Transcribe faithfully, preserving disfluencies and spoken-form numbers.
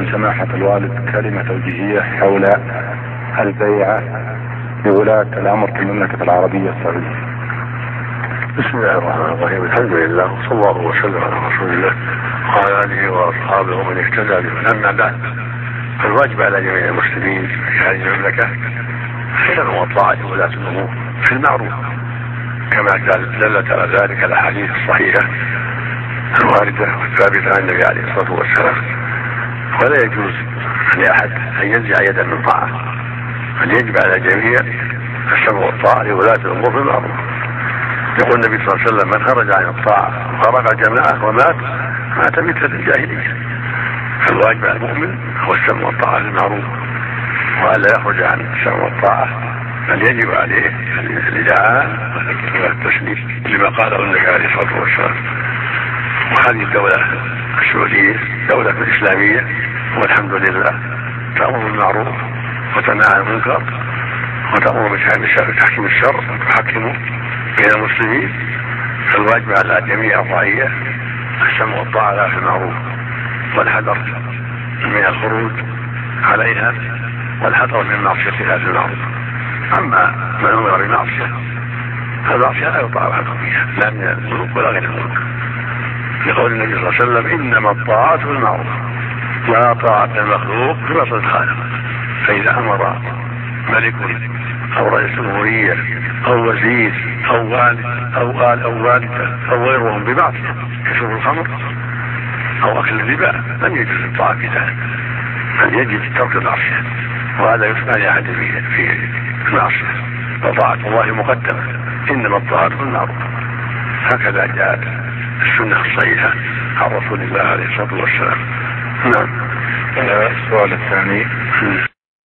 من سماحة الوالد كلمة توجيهية حول البيعة لولاة الأمر في المملكة العربية السعودية. بسم الله الرحمن الرحيم. الحمد لله وصلى الله وسلم على رسول الله وعلى آله وأصحابه ومن اهتدى به. أما بعد، فالواجب على جميع المسلمين في هذه المملكة السمع والطاعة لولاة الأمور في المعروف، كما دلت على ذلك الأحاديث الصحيحة الواردة والثابتة عن النبي عليه الصلاة والسلام. ولا يجوز لأحد أن ينزع يدا من طاعة، بل يجب على الجميع السمع والطاعة لولاة الأمور في المعروف. يقول النبي صلى الله عليه وسلم: من خرج عن الطاعة وفارق الجماعة ومات مات مثل الجاهلية. فالواجب على المؤمن هو السمع والطاعة للمعروف، وألا يخرج عن السمع والطاعة، بل يجب عليه الإذعان والتسليم لما قاله النبي عليه الصلاة والسلام. وهذه الدولة السعودية دولة إسلامية، والحمد لله تأمر بالمعروف وتنهى عن المنكر وتأمر بتحكيم الشر وتحكم بين المسلمين. فالواجب على جميع الرعية السمع والطاعة في المعروف، والحذر من الخروج عليها، والحذر من معصيتها في المعروف. أما من أمر بمعصية فالمعصية لا يطاع الحق فيها، لا من الملوك ولا غير الملوك، لقول النبي صلى الله عليه وسلم: إنما الطاعة في المعروف، لا طاعة المخلوق في معصية الخالق. فإذا أمر ملك أو رئيس جمهورية أو وزير أو والد أو آل أو والدة أو غيرهم بمعصية كشرب الخمر أو أكل الربا، لم يجوز الطاعة في ذلك، بل يجب ترك المعصية، وهذا يسمى لأحد في المعصية. وطاعة الله مقدمة، إنما الطاعة في المعروف. هكذا جاءت السنة الصحيحة عن رسول الله عليه الصلاة والسلام. نعم. السؤال الثاني: